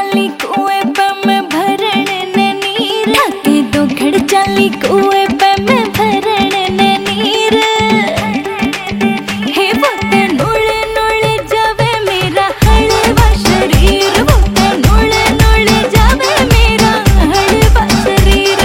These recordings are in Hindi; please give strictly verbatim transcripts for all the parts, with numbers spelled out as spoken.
चाली कुएं पे मैं भरण ने नीर, ठाके दो घड़ चाली कुएं पे मैं भरण ने नीर। हे वोते नुले नुले जावे मेरा हड़वा शरीर, वोते नुले नुले जावे मेरा हड़वा शरीर।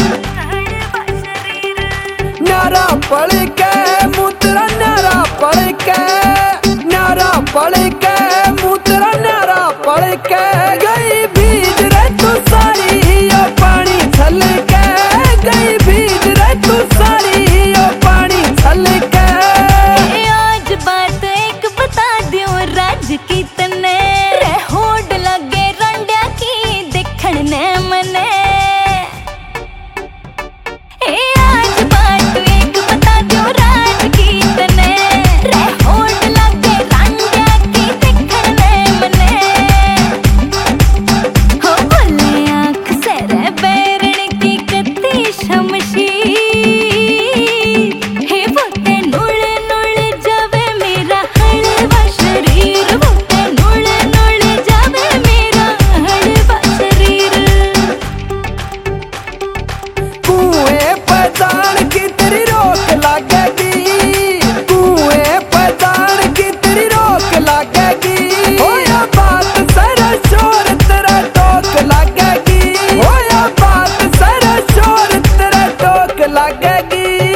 न्यारा पड़ के मुतरा न्यारा पड़ के, न्यारा पड़ के मुतरा न्यारा पड़ के, गई भीज रे तू सारी यो पानी छल के, गई भीज रे तू सारी यो पानी छल के। आज बात एक बता दियो राज की तने, रे होड़ लगे रंडिया की देखण ने मने। ए आज बात एक बता दियो राज की तने, रे होड़ लगे रंडिया की देखण ने मने। हो बोले आँख से रे बैरण की कती शमशीर, हे वोते नुले नुले जावे मेरा हड़वा शरीर, वोते नुले नुले जावे मेरा हड़वा शरीर। कुएं पे जान की तेरी रोक लागेगी, कुएं पे जान की तेरी रोक लागेगी, होया बात सर शोर तेरा टोक लागेगी, होया बात सर शोर तेरा टोक लागेगी।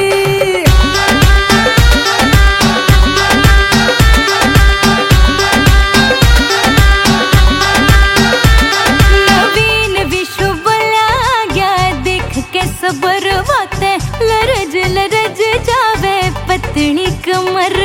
नवीन विश्व बोला गया देख के सबर, वोते लरज लरज जावे पतली कमर।